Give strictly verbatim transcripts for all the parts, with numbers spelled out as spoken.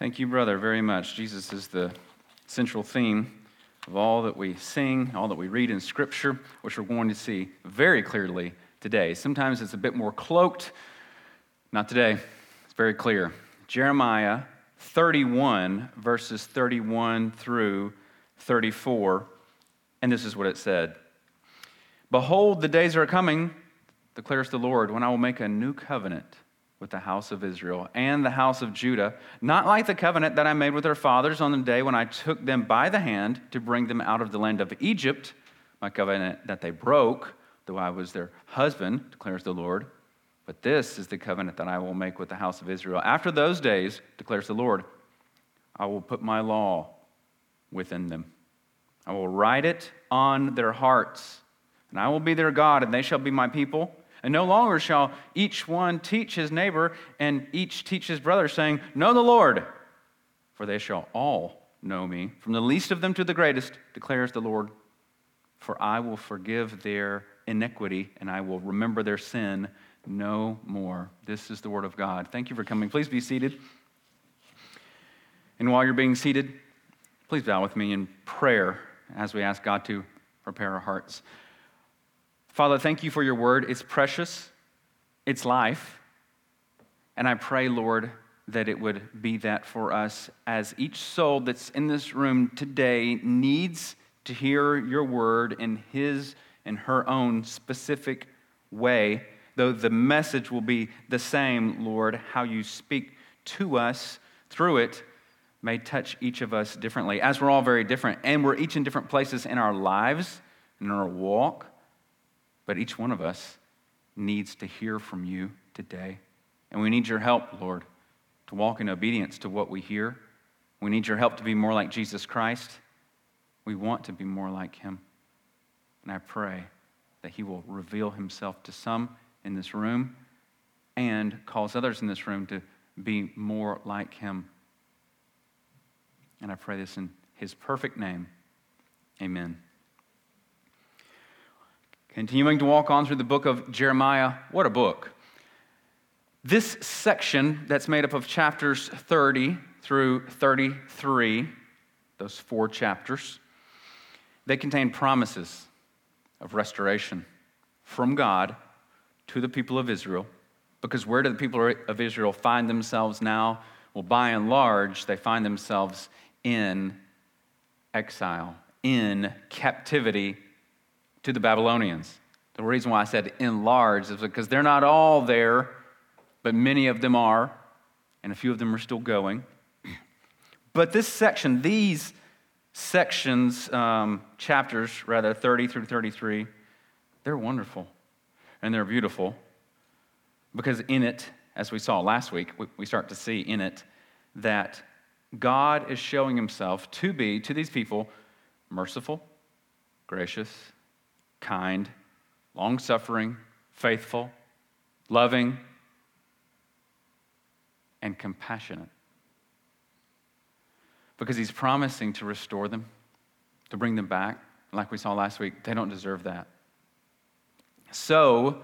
Thank you, brother, very much. Jesus is the central theme of all that we sing, all that we read in Scripture, which we're going to see very clearly today. Sometimes it's a bit more cloaked. Not today. It's very clear. Jeremiah thirty-one, verses thirty-one through thirty-four, and this is what it said. Behold, the days are coming, declares the Lord, when I will make a new covenant with the house of Israel and the house of Judah, not like the covenant that I made with their fathers on the day when I took them by the hand to bring them out of the land of Egypt, my covenant that they broke, though I was their husband, declares the Lord. But this is the covenant that I will make with the house of Israel. After those days, declares the Lord, I will put my law within them. I will write it on their hearts, and I will be their God, and they shall be my people. And no longer shall each one teach his neighbor and each teach his brother, saying, Know the Lord, for they shall all know me, from the least of them to the greatest, declares the Lord. For I will forgive their iniquity, and I will remember their sin no more. This is the word of God. Thank you for coming. Please be seated. And while you're being seated, please bow with me in prayer as we ask God to prepare our hearts. Father, thank you for your word. It's precious. It's life. And I pray, Lord, that it would be that for us as each soul that's in this room today needs to hear your word in his and her own specific way, though the message will be the same, Lord, how you speak to us through it may touch each of us differently, as we're all very different, and we're each in different places in our lives and in our walk. But each one of us needs to hear from you today. And we need your help, Lord, to walk in obedience to what we hear. We need your help to be more like Jesus Christ. We want to be more like him. And I pray that he will reveal himself to some in this room and cause others in this room to be more like him. And I pray this in his perfect name. Amen. Continuing to walk on through the book of Jeremiah. What a book. This section that's made up of chapters thirty through thirty-three, those four chapters, they contain promises of restoration from God to the people of Israel. Because where do the people of Israel find themselves now? Well, by and large, they find themselves in exile, in captivity to the Babylonians. The reason why I said enlarged is because they're not all there, but many of them are, and a few of them are still going. But this section, these sections, um, chapters, rather, thirty through thirty-three, they're wonderful, and they're beautiful, because in it, as we saw last week, we, we start to see in it that God is showing himself to be, to these people, merciful, gracious, kind, long-suffering, faithful, loving, and compassionate. Because he's promising to restore them, to bring them back. Like we saw last week, they don't deserve that. So,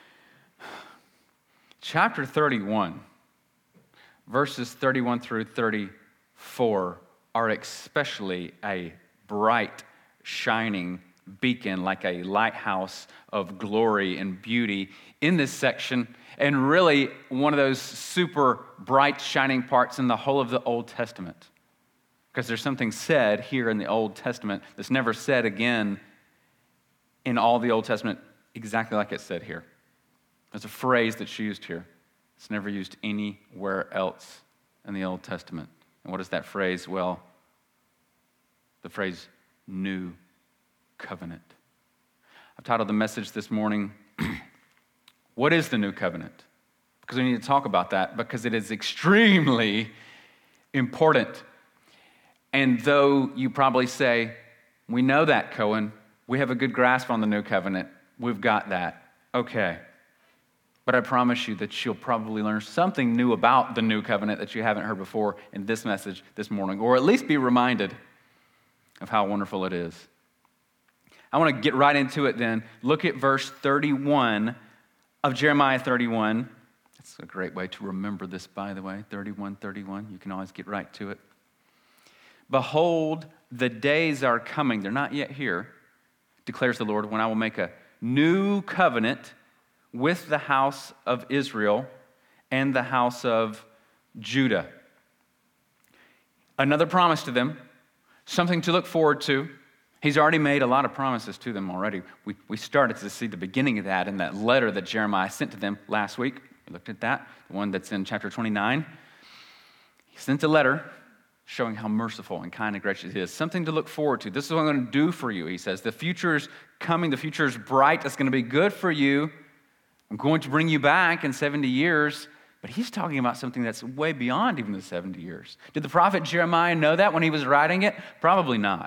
chapter thirty-one, verses thirty-one through thirty-four are especially a bright, shining beacon, like a lighthouse of glory and beauty in this section, and really one of those super bright, shining parts in the whole of the Old Testament. Because there's something said here in the Old Testament that's never said again in all the Old Testament, exactly like it's said here. There's a phrase that's used here. It's never used anywhere else in the Old Testament. And what is that phrase? Well, the phrase new covenant. I've titled the message this morning, What is the New Covenant? Because we need to talk about that, because it is extremely important. And though you probably say, we know that, Cohen, we have a good grasp on the New Covenant, we've got that. Okay. But I promise you that you'll probably learn something new about the New Covenant that you haven't heard before in this message this morning, or at least be reminded of how wonderful it is. I want to get right into it then. Look at verse thirty-one of Jeremiah thirty-one, That's a great way to remember this, by the way, thirty-one thirty-one. You can always get right to it. Behold, the days are coming. They're not yet here, declares the Lord, when I will make a new covenant with the house of Israel and the house of Judah. Another promise to them, something to look forward to. He's already made a lot of promises to them already. We, we started to see the beginning of that in that letter that Jeremiah sent to them last week. We looked at that, the one that's in chapter twenty-nine. He sent a letter showing how merciful and kind and gracious he is. Something to look forward to. This is what I'm going to do for you, he says. The future is coming. The future is bright. It's going to be good for you. I'm going to bring you back in seventy years. But he's talking about something that's way beyond even the seventy years. Did the prophet Jeremiah know that when he was writing it? Probably not.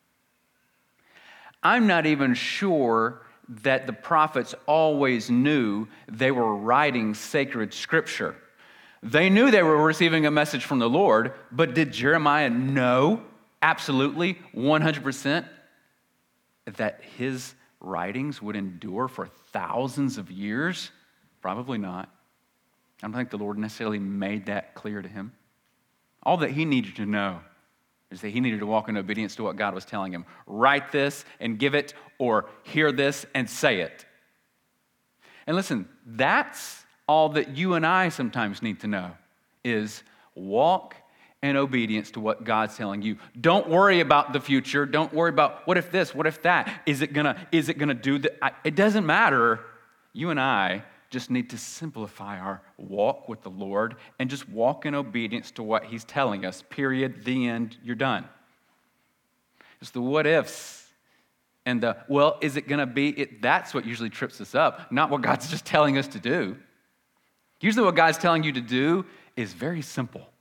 I'm not even sure that the prophets always knew they were writing sacred scripture. They knew they were receiving a message from the Lord, but did Jeremiah know absolutely one hundred percent that his writings would endure for thousands of years? Probably not. I don't think the Lord necessarily made that clear to him. All that he needed to know is that he needed to walk in obedience to what God was telling him. Write this and give it, or hear this and say it. And listen, that's all that you and I sometimes need to know, is walk in obedience to what God's telling you. Don't worry about the future. Don't worry about what if this, what if that. Is it gonna, is it gonna do that? It doesn't matter. You and I just need to simplify our walk with the Lord and just walk in obedience to what he's telling us. Period. The end. You're done. It's the what ifs and the, well, is it going to be? It, that's what usually trips us up, not what God's just telling us to do. Usually what God's telling you to do is very simple.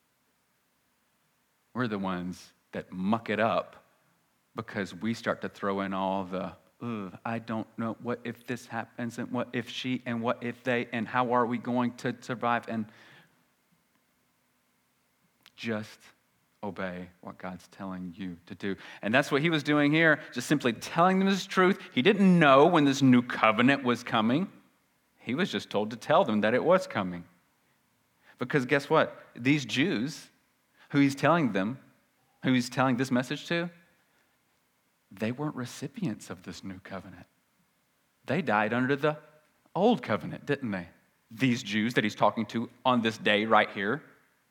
We're the ones that muck it up because we start to throw in all the, Ugh, I don't know, what if this happens, and what if she, and what if they, and how are we going to survive? And just obey what God's telling you to do. And that's what he was doing here, just simply telling them his truth. He didn't know when this new covenant was coming. He was just told to tell them that it was coming. Because guess what? These Jews, who he's telling them, who he's telling this message to, they weren't recipients of this new covenant. They died under the old covenant, didn't they? These Jews that he's talking to on this day right here.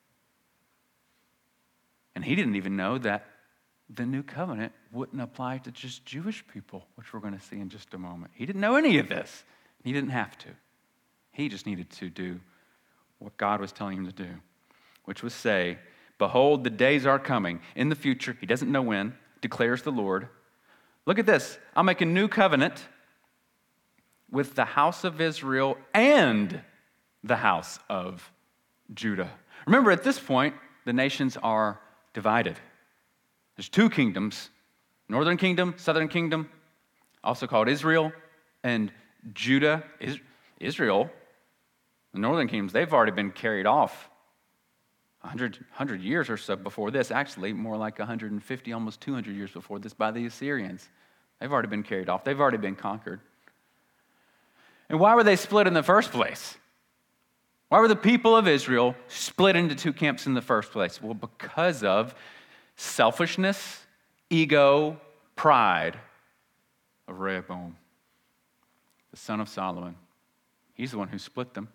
And he didn't even know that the new covenant wouldn't apply to just Jewish people, which we're going to see in just a moment. He didn't know any of this. He didn't have to. He just needed to do what God was telling him to do, which was say, behold, the days are coming. In the future, he doesn't know when, declares the Lord. Look at this. I'll make a new covenant with the house of Israel and the house of Judah. Remember, at this point, the nations are divided. There's two kingdoms, northern kingdom, southern kingdom, also called Israel and Judah. Israel, the northern kingdoms, they've already been carried off one hundred, one hundred years or so before this, actually more like one hundred fifty, almost two hundred years before this by the Assyrians. They've already been carried off. They've already been conquered. And why were they split in the first place? Why were the people of Israel split into two camps in the first place? Well, because of selfishness, ego, pride of Rehoboam, the son of Solomon. He's the one who split them.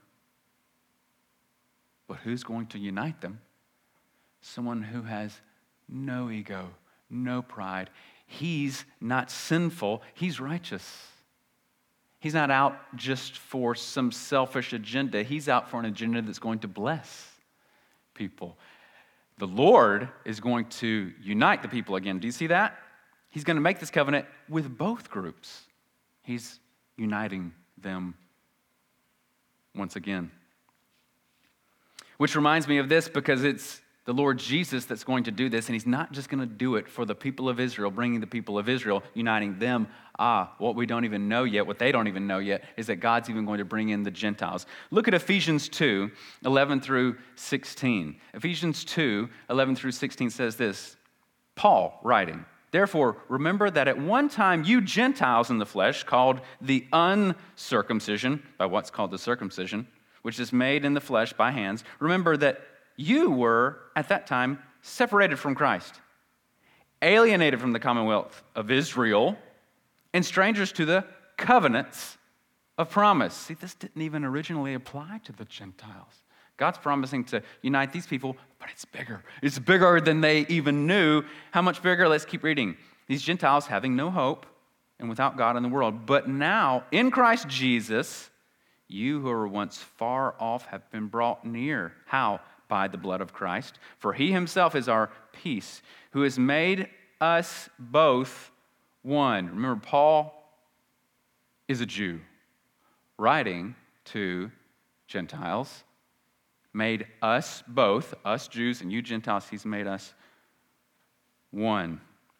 But who's going to unite them? Someone who has no ego, no pride. He's not sinful, he's righteous. He's not out just for some selfish agenda. He's out for an agenda that's going to bless people. The Lord is going to unite the people again. Do you see that? He's going to make this covenant with both groups. He's uniting them once again. Which reminds me of this, because it's the Lord Jesus that's going to do this, and he's not just going to do it for the people of Israel, bringing the people of Israel, uniting them. Ah, what we don't even know yet, what they don't even know yet, is that God's even going to bring in the Gentiles. Look at Ephesians two, eleven through sixteen. Ephesians two, eleven through sixteen says this, Paul writing, therefore, remember that at one time you Gentiles in the flesh, called the uncircumcision, by what's called the circumcision, which is made in the flesh by hands, remember that you were, at that time, separated from Christ, alienated from the commonwealth of Israel, and strangers to the covenants of promise. See, this didn't even originally apply to the Gentiles. God's promising to unite these people, but it's bigger. It's bigger than they even knew. How much bigger? Let's keep reading. These Gentiles having no hope and without God in the world. But now, in Christ Jesus, you who were once far off have been brought near. How? By the blood of Christ. For he himself is our peace, who has made us both one. Remember, Paul is a Jew writing to Gentiles. Made us both, us Jews and you Gentiles, he's made us one.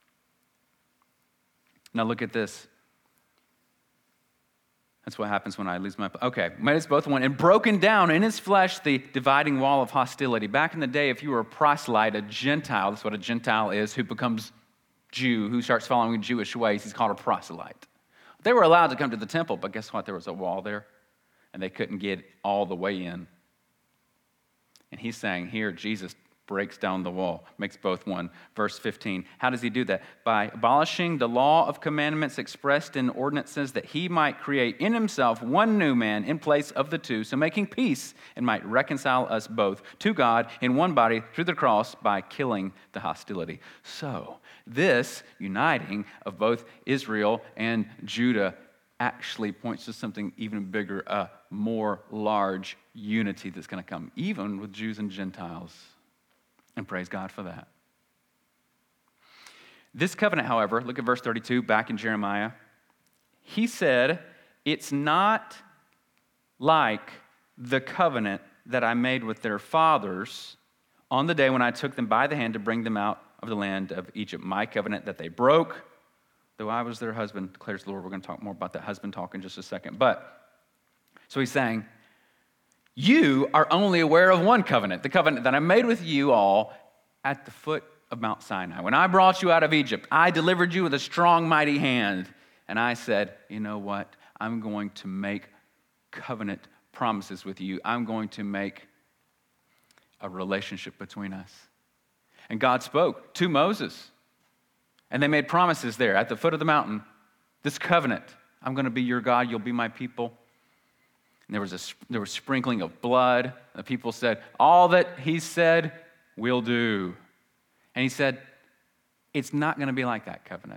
Now look at this. That's what happens when I lose my... Okay, made us both one, and broken down in his flesh the dividing wall of hostility. Back in the day, if you were a proselyte, a Gentile, that's what a Gentile is, who becomes Jew, who starts following Jewish ways, he's called a proselyte. They were allowed to come to the temple, but guess what? There was a wall there, and they couldn't get all the way in. And he's saying here, Jesus breaks down the wall, makes both one. Verse fifteen, how does he do that? By abolishing the law of commandments expressed in ordinances, that he might create in himself one new man in place of the two, so making peace, and might reconcile us both to God in one body through the cross by killing the hostility. So this uniting of both Israel and Judah actually points to something even bigger, a more large unity that's going to come, even with Jews and Gentiles. And praise God for that. This covenant, however, look at verse thirty-two, back in Jeremiah. He said, it's not like the covenant that I made with their fathers on the day when I took them by the hand to bring them out of the land of Egypt. My covenant that they broke, though I was their husband, declares the Lord. We're going to talk more about that husband talk in just a second. But, so he's saying, you are only aware of one covenant, the covenant that I made with you all at the foot of Mount Sinai. When I brought you out of Egypt, I delivered you with a strong, mighty hand. And I said, you know what? I'm going to make covenant promises with you. I'm going to make a relationship between us. And God spoke to Moses. And they made promises there at the foot of the mountain. This covenant, I'm going to be your God, you'll be my people. And there was a there was sprinkling of blood. The people said, all that he said, we'll do. And he said, it's not going to be like that covenant.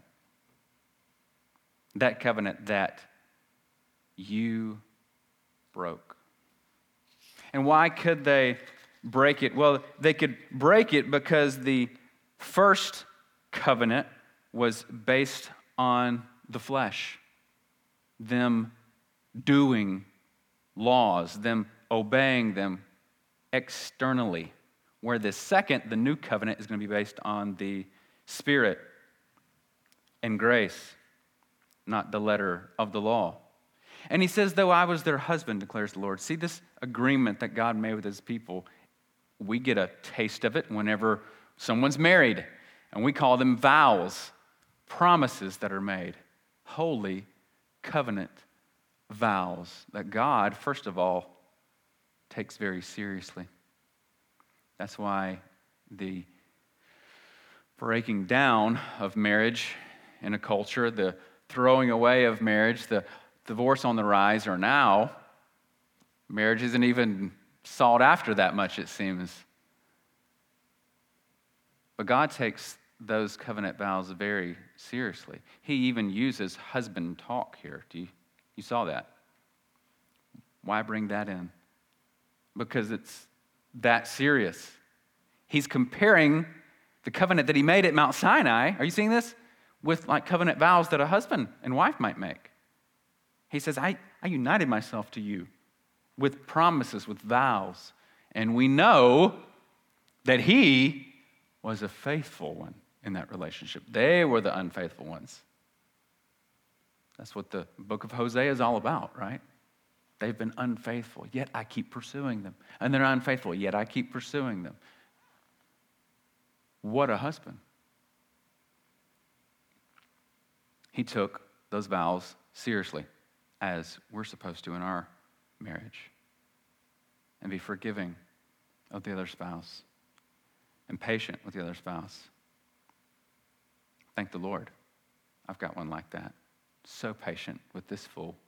That covenant that you broke. And why could they break it? Well, they could break it because the first covenant was based on the flesh, them doing laws, them obeying them externally, where the second, the new covenant, is going to be based on the Spirit and grace, not the letter of the law. And he says, though I was their husband, declares the Lord. See this agreement that God made with his people? We get a taste of it whenever someone's married, and we call them vows, promises that are made, holy covenant vows that God, first of all, takes very seriously. That's why the breaking down of marriage in a culture, the throwing away of marriage, the divorce on the rise are now, marriage isn't even sought after that much, it seems. But God takes those covenant vows very seriously. He even uses husband talk here. Do you, you saw that? Why bring that in? Because it's that serious. He's comparing the covenant that he made at Mount Sinai, are you seeing this? With like covenant vows that a husband and wife might make. He says, I, I united myself to you with promises, with vows. And we know that he was a faithful one in that relationship. They were the unfaithful ones. That's what the book of Hosea is all about, right? They've been unfaithful, yet I keep pursuing them. And they're unfaithful, yet I keep pursuing them. What a husband. He took those vows seriously, as we're supposed to in our marriage. and be forgiving of the other spouse and patient with the other spouse. Thank the Lord. I've got one like that. So patient with this fool.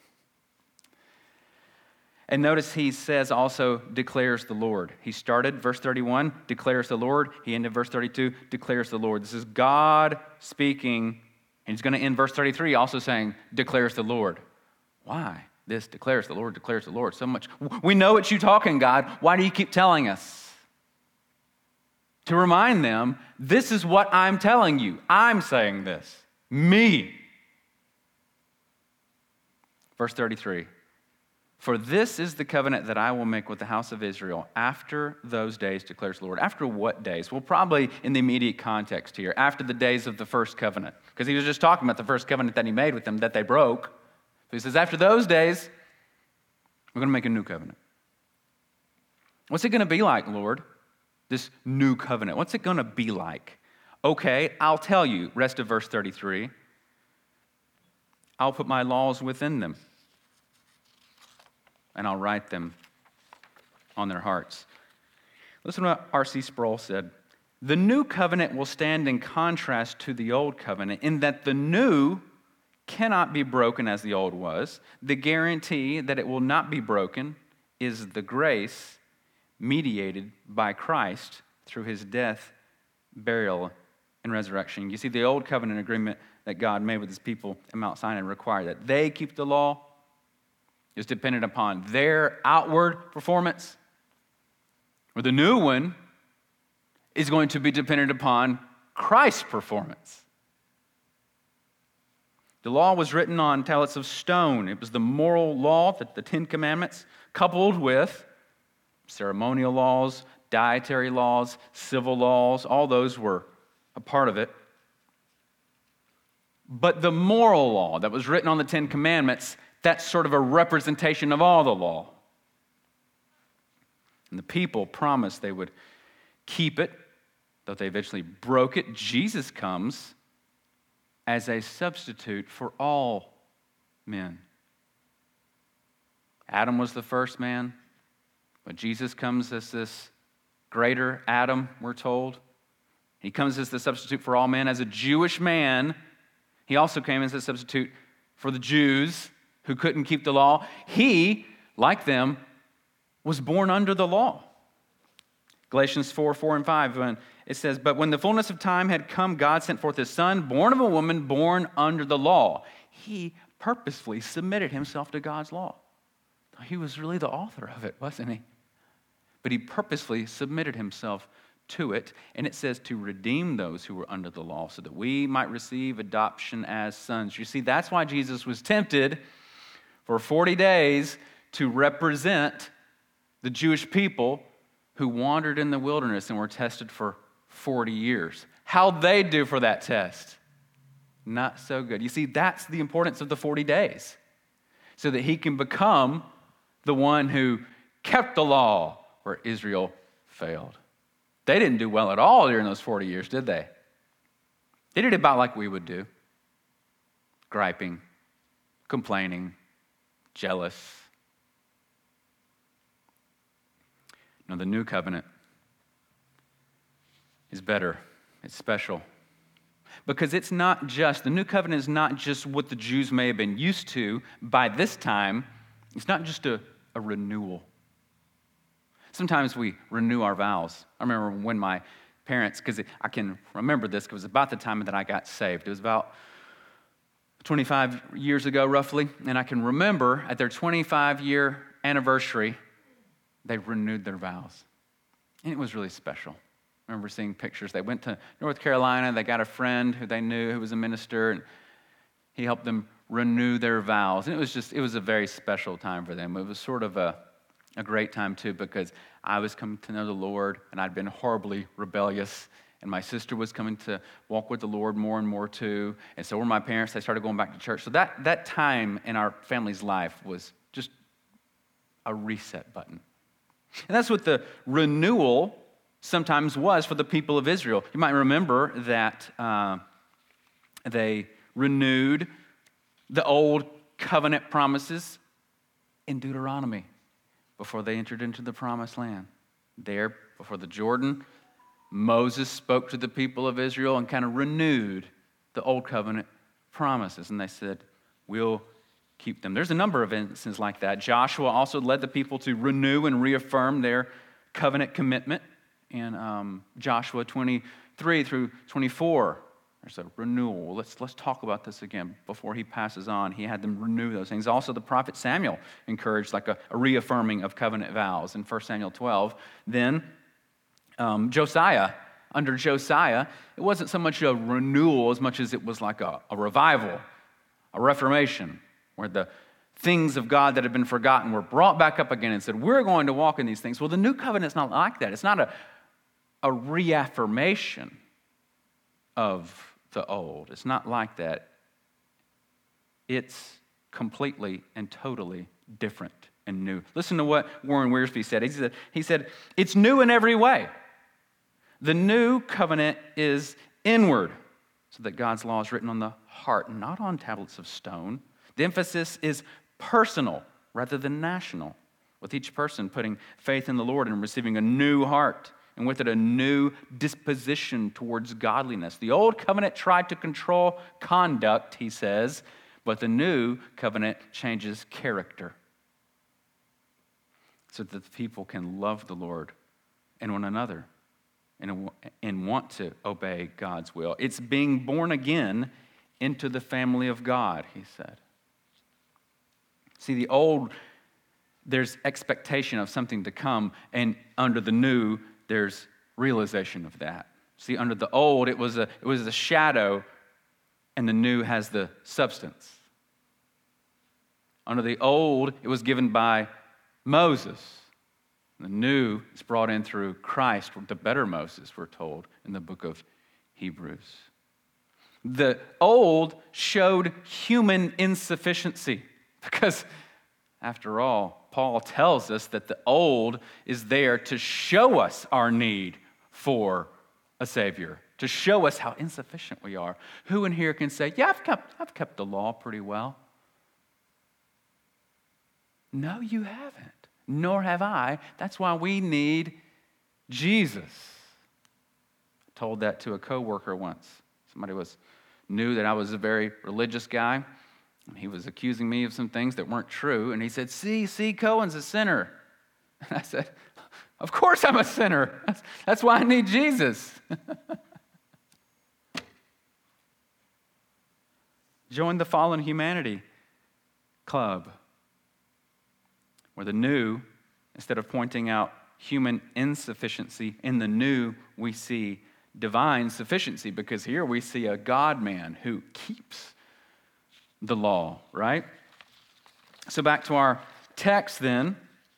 And notice he says also, declares the Lord. He started, verse thirty-one, declares the Lord. He ended verse thirty-two, declares the Lord. This is God speaking. And he's going to end verse thirty-three also saying, declares the Lord. Why? This declares the Lord, declares the Lord. So much. We know it's you talking, God. Why do you keep telling us? To remind them, this is what I'm telling you. I'm saying this. Me. Verse thirty-three. For this is the covenant that I will make with the house of Israel after those days, declares the Lord. After what days? Well, probably in the immediate context here. After the days of the first covenant. Because he was just talking about the first covenant that he made with them that they broke. So he says, after those days, we're going to make a new covenant. What's it going to be like, Lord? This new covenant. What's it going to be like? Okay, I'll tell you. Rest of verse thirty-three. I'll put my laws within them, and I'll write them on their hearts. Listen to what R C Sproul said. The new covenant will stand in contrast to the old covenant in that the new cannot be broken as the old was. The guarantee that it will not be broken is the grace mediated by Christ through his death, burial, and resurrection. You see, the old covenant agreement that God made with his people at Mount Sinai required that they keep the law. Is dependent upon their outward performance. Or the new one is going to be dependent upon Christ's performance. The law was written on tablets of stone. It was the moral law, that the Ten Commandments, coupled with ceremonial laws, dietary laws, civil laws. All those were a part of it. But the moral law that was written on the Ten Commandments, that's sort of a representation of all the law. And the people promised they would keep it, though they eventually broke it. Jesus comes as a substitute for all men. Adam was the first man, but Jesus comes as this greater Adam, we're told. He comes as the substitute for all men. As a Jewish man, he also came as a substitute for the Jews who couldn't keep the law. He, like them, was born under the law. Galatians four, four and five, when it says, but when the fullness of time had come, God sent forth his son, born of a woman, born under the law. He purposefully submitted himself to God's law. He was really the author of it, wasn't he? But he purposefully submitted himself to it, and it says to redeem those who were under the law so that we might receive adoption as sons. You see, that's why Jesus was tempted for forty days to represent the Jewish people who wandered in the wilderness and were tested for forty years. How'd they do for that test? Not so good. You see, that's the importance of the forty days, so that he can become the one who kept the law where Israel failed. They didn't do well at all during those forty years, did they? They did about like we would do. Griping, complaining, jealous. No, the new covenant is better. It's special. Because it's not just, the new covenant is not just what the Jews may have been used to by this time. It's not just a, a renewal. Sometimes we renew our vows. I remember when my parents, because I can remember this, because it was about the time that I got saved. It was about twenty-five years ago, roughly. And I can remember at their twenty-five-year anniversary, they renewed their vows. And it was really special. I remember seeing pictures. They went to North Carolina. They got a friend who they knew who was a minister, and he helped them renew their vows. And it was just, it was a very special time for them. It was sort of a, a great time, too, because I was coming to know the Lord, and I'd been horribly rebellious, and my sister was coming to walk with the Lord more and more, too. And so were my parents. They started going back to church. So that, that time in our family's life was just a reset button. And that's what the renewal sometimes was for the people of Israel. You might remember that uh, they renewed the old covenant promises in Deuteronomy. before they entered into the promised land. There, before the Jordan, Moses spoke to the people of Israel and kind of renewed the old covenant promises. And they said, we'll keep them. There's a number of instances like that. Joshua also led the people to renew and reaffirm their covenant commitment in um, Joshua twenty-three through twenty-four. There's a renewal. Let's, let's talk about this again before he passes on. He had them renew those things. Also, the prophet Samuel encouraged like a, a reaffirming of covenant vows in First Samuel twelve. Then um, Josiah, under Josiah, it wasn't so much a renewal as much as it was like a, a revival, a reformation, where the things of God that had been forgotten were brought back up again and said, we're going to walk in these things. Well, the new covenant's not like that. It's not a, a reaffirmation of the old. It's not like that. It's completely and totally different and new. Listen to what Warren Wiersbe said. He said, he said, it's new in every way. The new covenant is inward, so that God's law is written on the heart, not on tablets of stone. The emphasis is personal rather than national, with each person putting faith in the Lord and receiving a new heart, and with it a new disposition towards godliness. The old covenant tried to control conduct, he says, but the new covenant changes character so that the people can love the Lord and one another and, and want to obey God's will. It's being born again into the family of God, he said. See, the old, there's expectation of something to come, and under the new, there's realization of that. See, under the old, it was a it was a shadow, and the new has the substance. Under the old, it was given by Moses. The new is brought in through Christ, the better Moses, we're told in the book of Hebrews. The old showed human insufficiency because, after all, Paul tells us that the old is there to show us our need for a Savior, to show us how insufficient we are. Who in here can say, yeah, I've kept, I've kept the law pretty well? No, you haven't. Nor have I. That's why we need Jesus. I told that to a coworker once. Somebody was knew that I was a very religious guy. And he was accusing me of some things that weren't true. And he said, see, see, Cohen's a sinner. And I said, of course I'm a sinner. That's, that's why I need Jesus. Join the Fallen Humanity Club, where the new, instead of pointing out human insufficiency, in the new we see divine sufficiency, because here we see a God-man who keeps the law, right? So back to our text then.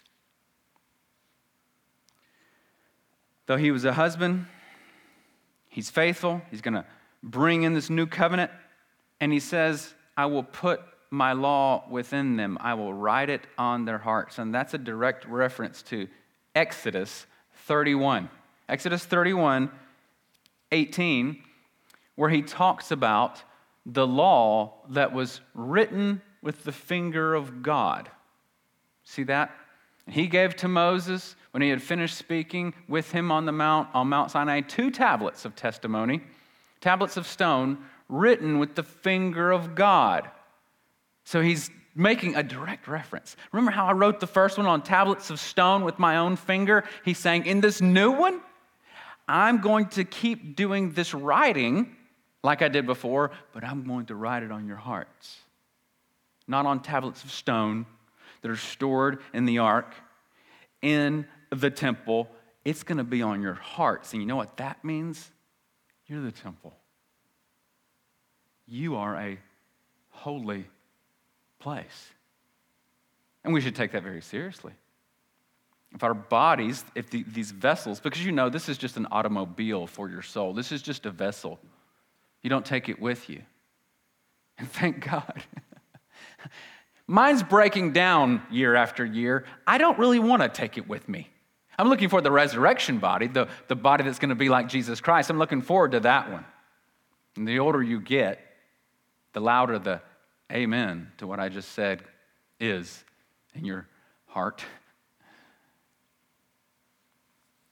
Though he was a husband, he's faithful. He's going to bring in this new covenant. And he says, I will put my law within them. I will write it on their hearts. And that's a direct reference to Exodus thirty-one. Exodus thirty-one, eighteen, where he talks about the law that was written with the finger of God. See that? He gave to Moses, when he had finished speaking with him on the mount, on Mount Sinai, two tablets of testimony, tablets of stone, written with the finger of God. So he's making a direct reference. Remember how I wrote the first one on tablets of stone with my own finger? He's saying, in this new one, I'm going to keep doing this writing like I did before, but I'm going to write it on your hearts. Not on tablets of stone that are stored in the ark, in the temple. It's going to be on your hearts. And you know what that means? You're the temple. You are a holy place. And we should take that very seriously. If our bodies, if the, these vessels, because you know this is just an automobile for your soul. This is just a vessel. You don't take it with you. And thank God. Mine's breaking down year after year. I don't really want to take it with me. I'm looking for the resurrection body, the, the body that's going to be like Jesus Christ. I'm looking forward to that one. And the older you get, the louder the amen to what I just said is in your heart.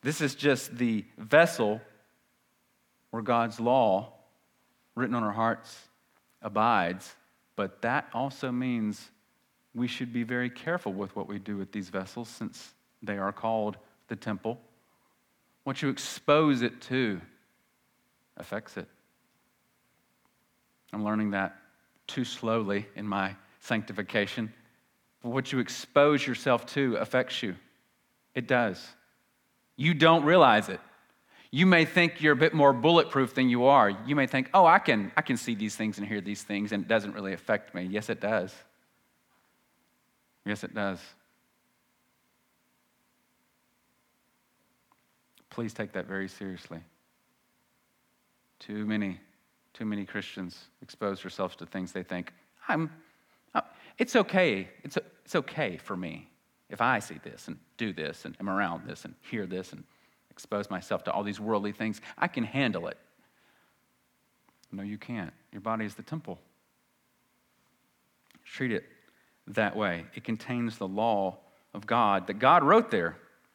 This is just the vessel where God's law, written on our hearts, abides. But that also means we should be very careful with what we do with these vessels, since they are called the temple. What you expose it to affects it. I'm learning that too slowly in my sanctification. But what you expose yourself to affects you. It does. You don't realize it. You may think you're a bit more bulletproof than you are. You may think, oh, I can, I can see these things and hear these things, and it doesn't really affect me. Yes, it does. Yes, it does. Please take that very seriously. Too many, too many Christians expose themselves to things they think, I'm, uh, it's okay. It's, it's okay for me if I see this and do this and am around this and hear this and expose myself to all these worldly things. I can handle it. No, you can't. Your body is the temple. Treat it that way. It contains the law of God that God wrote there,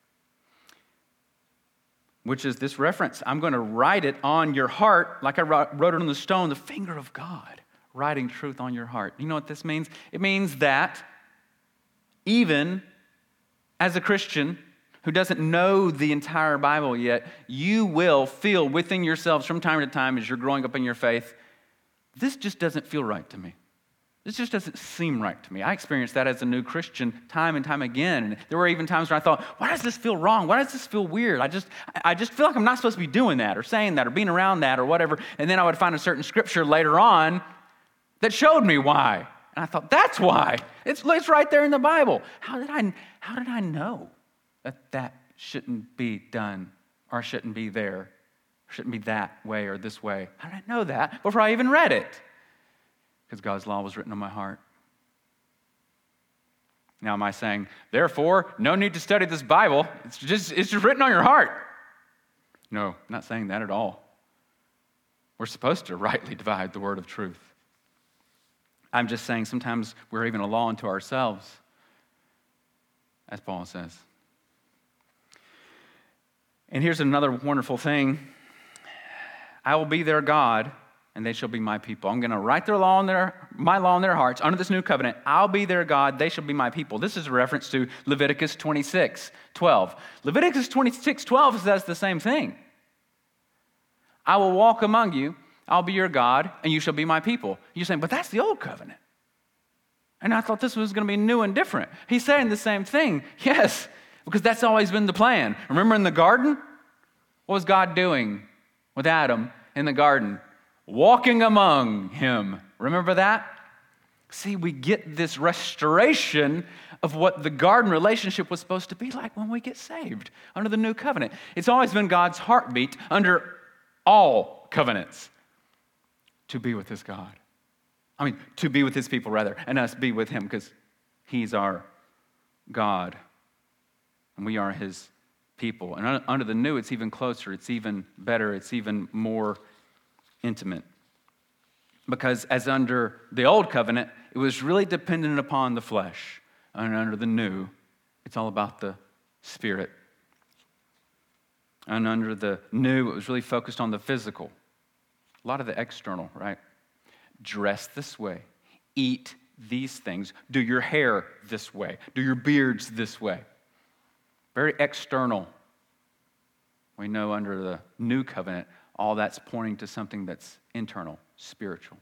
which is this reference. I'm going to write it on your heart like I wrote it on the stone, the finger of God, writing truth on your heart. You know what this means? It means that even as a Christian who doesn't know the entire Bible yet, you will feel within yourselves from time to time as you're growing up in your faith, this just doesn't feel right to me. This just doesn't seem right to me. I experienced that as a new Christian time and time again. And there were even times where I thought, why does this feel wrong? Why does this feel weird? I just, I just feel like I'm not supposed to be doing that or saying that or being around that or whatever. And then I would find a certain scripture later on that showed me why. And I thought, that's why. It's, it's right there in the Bible. How did I, how did I know that that shouldn't be done or shouldn't be there, shouldn't be that way or this way? How did I know that before I even read it? Because God's law was written on my heart. Now, am I saying, therefore, no need to study this Bible? It's just, it's just written on your heart. No, I'm not saying that at all. We're supposed to rightly divide the word of truth. I'm just saying sometimes we're even a law unto ourselves, as Paul says. And here's another wonderful thing. I will be their God, and they shall be my people. I'm going to write their law in their, my law in their hearts under this new covenant. I'll be their God, they shall be my people. This is a reference to Leviticus twenty-six twelve. Leviticus twenty-six twelve says the same thing. I will walk among you, I'll be your God, and you shall be my people. You're saying, but that's the old covenant. And I thought this was going to be new and different. He's saying the same thing. Yes, because that's always been the plan. Remember in the garden? What was God doing with Adam in the garden? Walking among him. Remember that? See, we get this restoration of what the garden relationship was supposed to be like when we get saved under the new covenant. It's always been God's heartbeat under all covenants to be with his God. I mean, to be with his people, rather, and us be with him because he's our God and we are his people. And under the new, it's even closer, it's even better, it's even more intimate. Because as under the old covenant, it was really dependent upon the flesh. And under the new, it's all about the spirit. And under the new, it was really focused on the physical. A lot of the external, right? Dress this way. Eat these things. Do your hair this way. Do your beards this way. Very external. We know under the new covenant, all that's pointing to something that's internal, spiritual.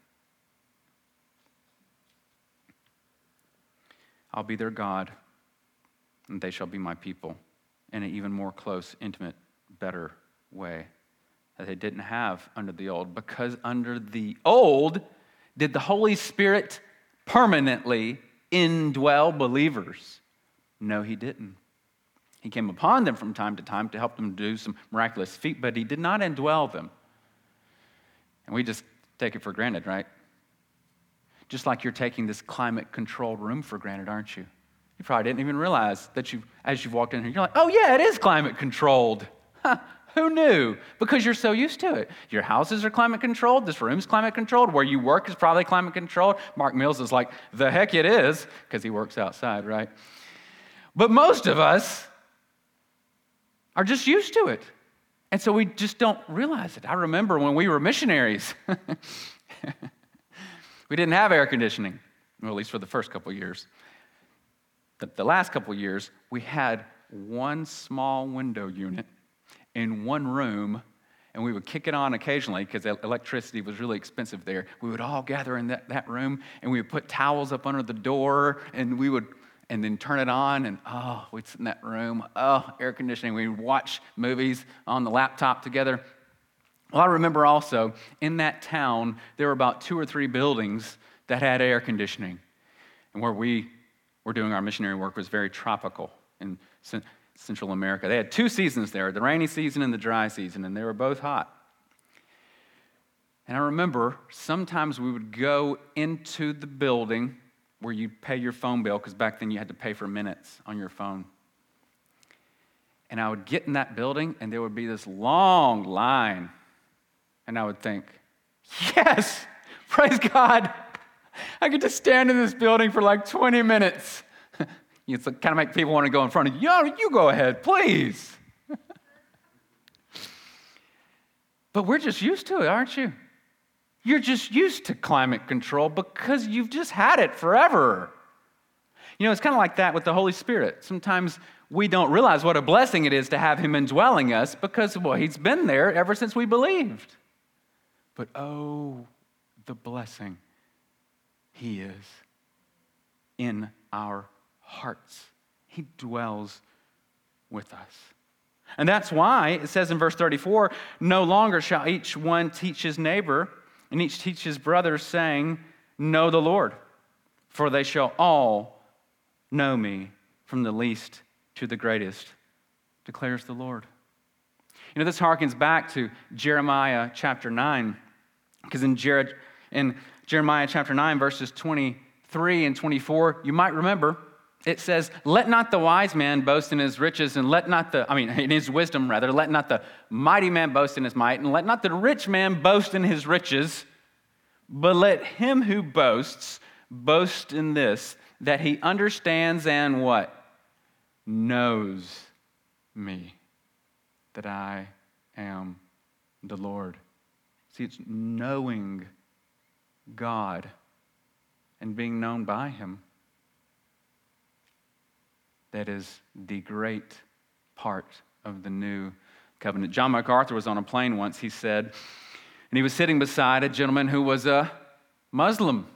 I'll be their God, and they shall be my people in an even more close, intimate, better way that they didn't have under the old. Because under the old, did the Holy Spirit permanently indwell believers? No, he didn't. He came upon them from time to time to help them do some miraculous feat, but he did not indwell them. And we just take it for granted, right? Just like you're taking this climate-controlled room for granted, aren't you? You probably didn't even realize that you, as you've walked in here, you're like, oh yeah, it is climate-controlled. Huh, who knew? Because you're so used to it. Your houses are climate-controlled. This room's climate-controlled. Where you work is probably climate-controlled. Mark Mills is like, the heck it is, because he works outside, right? But most of us are just used to it. And so we just don't realize it. I remember when we were missionaries, we didn't have air conditioning, well, at least for the first couple of years. The, the last couple of years, we had one small window unit in one room, and we would kick it on occasionally because electricity was really expensive there. We would all gather in that, that room, and we would put towels up under the door, and we would, and then turn it on, and oh, we'd sit in that room. Oh, air conditioning. We'd watch movies on the laptop together. Well, I remember also in that town, there were about two or three buildings that had air conditioning, and where we were doing our missionary work was very tropical in Central America. They had two seasons there, the rainy season and the dry season, and they were both hot. And I remember sometimes we would go into the building where you pay your phone bill, because back then you had to pay for minutes on your phone. And I would get in that building, and there would be this long line. And I would think, yes, praise God. I get to stand in this building for like twenty minutes. You know, kind of make people want to go in front of you. Yo, you go ahead, please. But we're just used to it, aren't you? You're just used to climate control because you've just had it forever. You know, it's kind of like that with the Holy Spirit. Sometimes we don't realize what a blessing it is to have him indwelling us because, well, he's been there ever since we believed. But oh, the blessing he is in our hearts. He dwells with us. And that's why it says in verse thirty-four, no longer shall each one teach his neighbor and each teach his brother, saying, know the Lord, for they shall all know me, from the least to the greatest, declares the Lord. You know, this harkens back to Jeremiah chapter nine, because in, Jer- in Jeremiah chapter nine, verses twenty-three and twenty-four, you might remember, it says, let not the wise man boast in his riches, and let not the, I mean, in his wisdom rather, let not the mighty man boast in his might, and let not the rich man boast in his riches, but let him who boasts boast in this, that he understands and what? Knows me, that I am the Lord. See, it's knowing God and being known by him that is the great part of the new covenant. John MacArthur was on a plane once, he said, and he was sitting beside a gentleman who was a Muslim.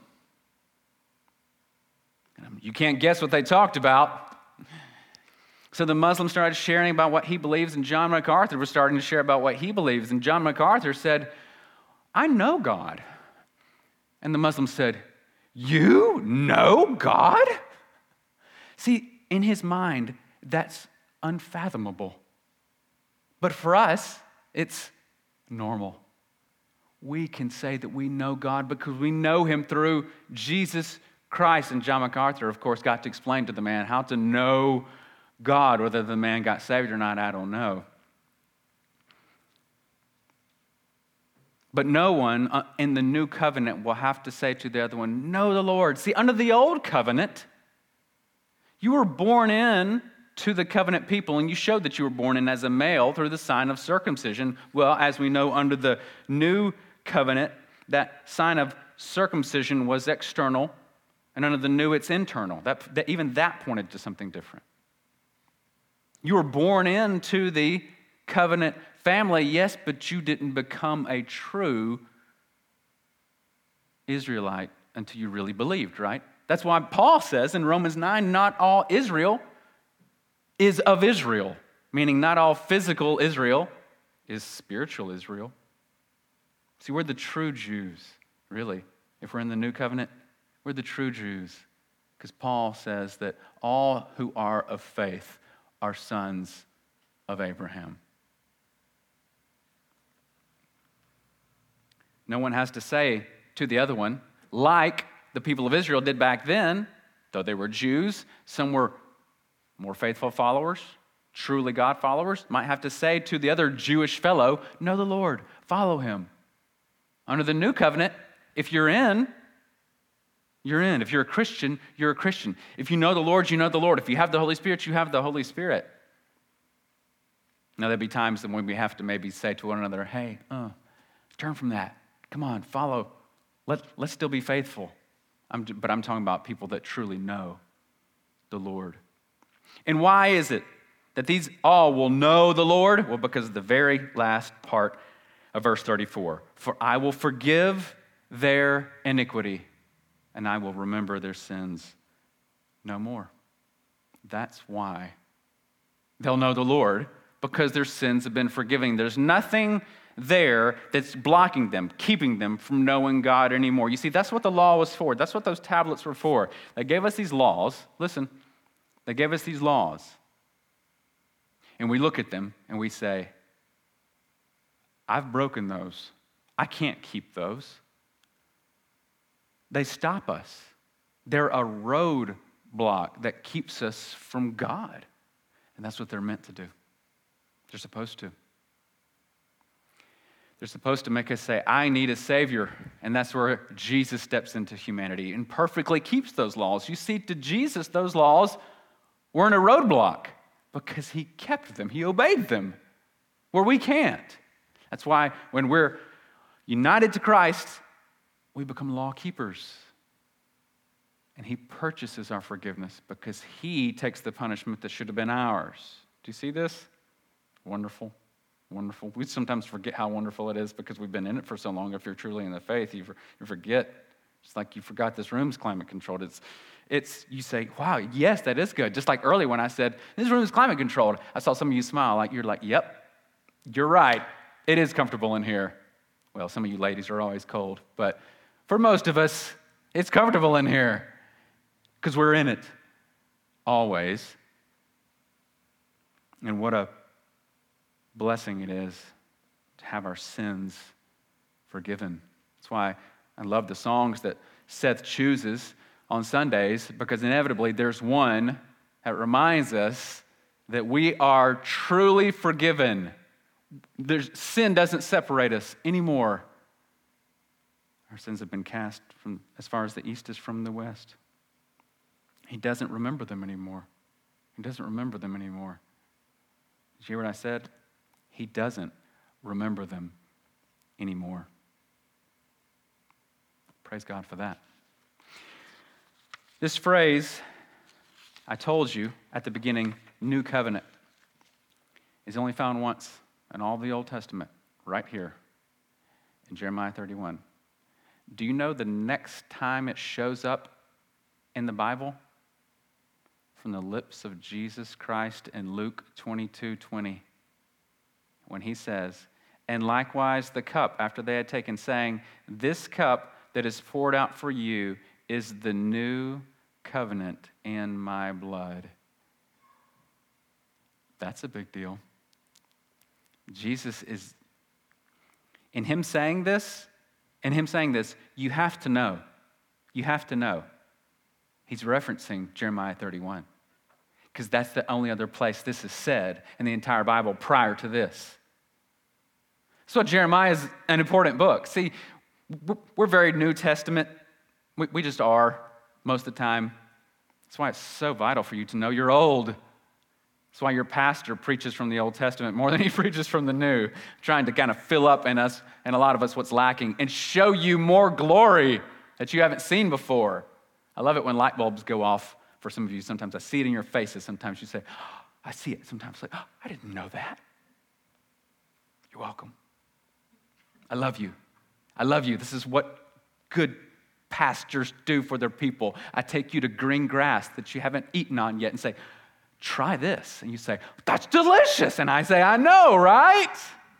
And you can't guess what they talked about. So the Muslim started sharing about what he believes, and John MacArthur was starting to share about what he believes. And John MacArthur said, I know God. And the Muslim said, you know God? See, in his mind, that's unfathomable. But for us, it's normal. We can say that we know God because we know him through Jesus Christ. And John MacArthur, of course, got to explain to the man how to know God. Whether the man got saved or not, I don't know. But no one in the new covenant will have to say to the other one, know the Lord. See, under the old covenant, you were born in to the covenant people, and you showed that you were born in as a male through the sign of circumcision. Well, as we know, under the new covenant, that sign of circumcision was external, and under the new, it's internal. That, that even that pointed to something different. You were born into the covenant family, yes, but you didn't become a true Israelite until you really believed, right? That's why Paul says in Romans nine, not all Israel is of Israel, meaning not all physical Israel is spiritual Israel. See, we're the true Jews, really. If we're in the new covenant, we're the true Jews, because Paul says that all who are of faith are sons of Abraham. No one has to say to the other one, like the people of Israel did back then, though they were Jews, some were more faithful followers, truly God followers, might have to say to the other Jewish fellow, know the Lord, follow him. Under the new covenant, if you're in, you're in. If you're a Christian, you're a Christian. If you know the Lord, you know the Lord. If you have the Holy Spirit, you have the Holy Spirit. Now, there'll be times when we have to maybe say to one another, hey, uh, turn from that. Come on, follow. Let, let's still be faithful. I'm, but I'm talking about people that truly know the Lord. And why is it that these all will know the Lord? Well, because of the very last part of verse thirty-four. For I will forgive their iniquity, and I will remember their sins no more. That's why they'll know the Lord, because their sins have been forgiven. There's nothing there that's blocking them, keeping them from knowing God anymore. You see, that's what the law was for. That's what those tablets were for. They gave us these laws. Listen, they gave us these laws. And we look at them and we say, I've broken those. I can't keep those. They stop us. They're a roadblock that keeps us from God. And that's what they're meant to do. They're supposed to. They're supposed to make us say, I need a Savior. And that's where Jesus steps into humanity and perfectly keeps those laws. You see, to Jesus, those laws weren't a roadblock because he kept them. He obeyed them where we can't. That's why when we're united to Christ, we become law keepers. And he purchases our forgiveness because he takes the punishment that should have been ours. Do you see this? Wonderful. Wonderful. We sometimes forget how wonderful it is because we've been in it for so long. If you're truly in the faith, you, you forget. It's like you forgot this room's climate controlled. It's, it's, you say, wow, yes, that is good. Just like early when I said, this room is climate controlled. I saw some of you smile. Like you're like, yep, you're right. It is comfortable in here. Well, some of you ladies are always cold. But for most of us, it's comfortable in here because we're in it always. And what a blessing it is to have our sins forgiven. That's why I love the songs that Seth chooses on Sundays, because inevitably there's one that reminds us that we are truly forgiven. There's, sin doesn't separate us anymore. Our sins have been cast from as far as the east is from the west. He doesn't remember them anymore. He doesn't remember them anymore. Did you hear what I said? He doesn't remember them anymore. Praise God for that. This phrase, I told you at the beginning, new covenant, is only found once in all the Old Testament, right here in Jeremiah thirty-one. Do you know the next time it shows up in the Bible? From the lips of Jesus Christ in Luke twenty-two twenty. When he says, and likewise the cup after they had taken, saying, this cup that is poured out for you is the new covenant in my blood. That's a big deal. Jesus is, in him saying this, in him saying this, you have to know, you have to know, he's referencing Jeremiah thirty-one, because that's the only other place this is said in the entire Bible prior to this. So Jeremiah is an important book. See, we're very New Testament. We, we just are most of the time. That's why it's so vital for you to know you're old. That's why your pastor preaches from the Old Testament more than he preaches from the New, trying to kind of fill up in us and a lot of us what's lacking and show you more glory that you haven't seen before. I love it when light bulbs go off for some of you. Sometimes I see it in your faces. Sometimes you say, oh, I see it. Sometimes like, oh, I didn't know that. You're welcome. I love you. I love you. This is what good pastors do for their people. I take you to green grass that you haven't eaten on yet and say, try this. And you say, that's delicious. And I say, I know, right?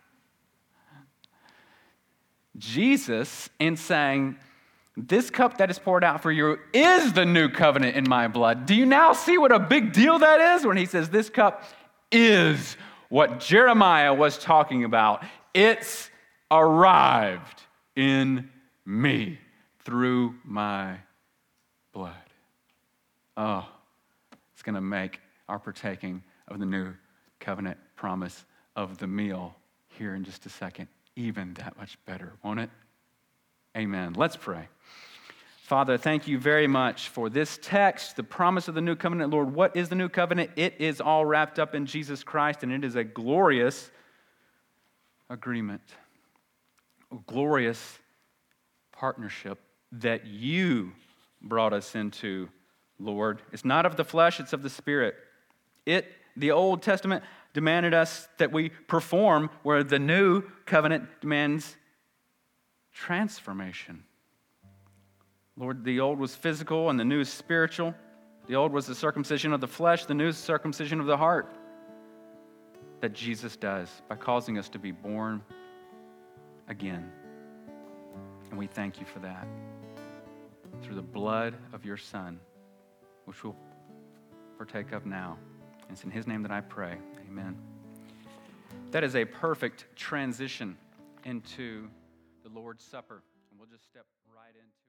Jesus, in saying, this cup that is poured out for you is the new covenant in my blood. Do you now see what a big deal that is when he says this cup is what Jeremiah was talking about? It's arrived in me through my blood. Oh, it's going to make our partaking of the new covenant promise of the meal here in just a second even that much better, won't it? Amen. Let's pray. Father, thank you very much for this text, the promise of the new covenant. Lord, what is the new covenant? It is all wrapped up in Jesus Christ, and it is a glorious agreement, a glorious partnership that you brought us into, Lord. It's not of the flesh, it's of the Spirit. It, the Old Testament, demanded us that we perform, where the new covenant demands transformation. Lord, the old was physical and the new is spiritual. The old was the circumcision of the flesh, the new is the circumcision of the heart that Jesus does by causing us to be born again. And we thank you for that through the blood of your Son, which we'll partake of now. And it's in his name that I pray. Amen. That is a perfect transition into the Lord's Supper. And we'll just step right into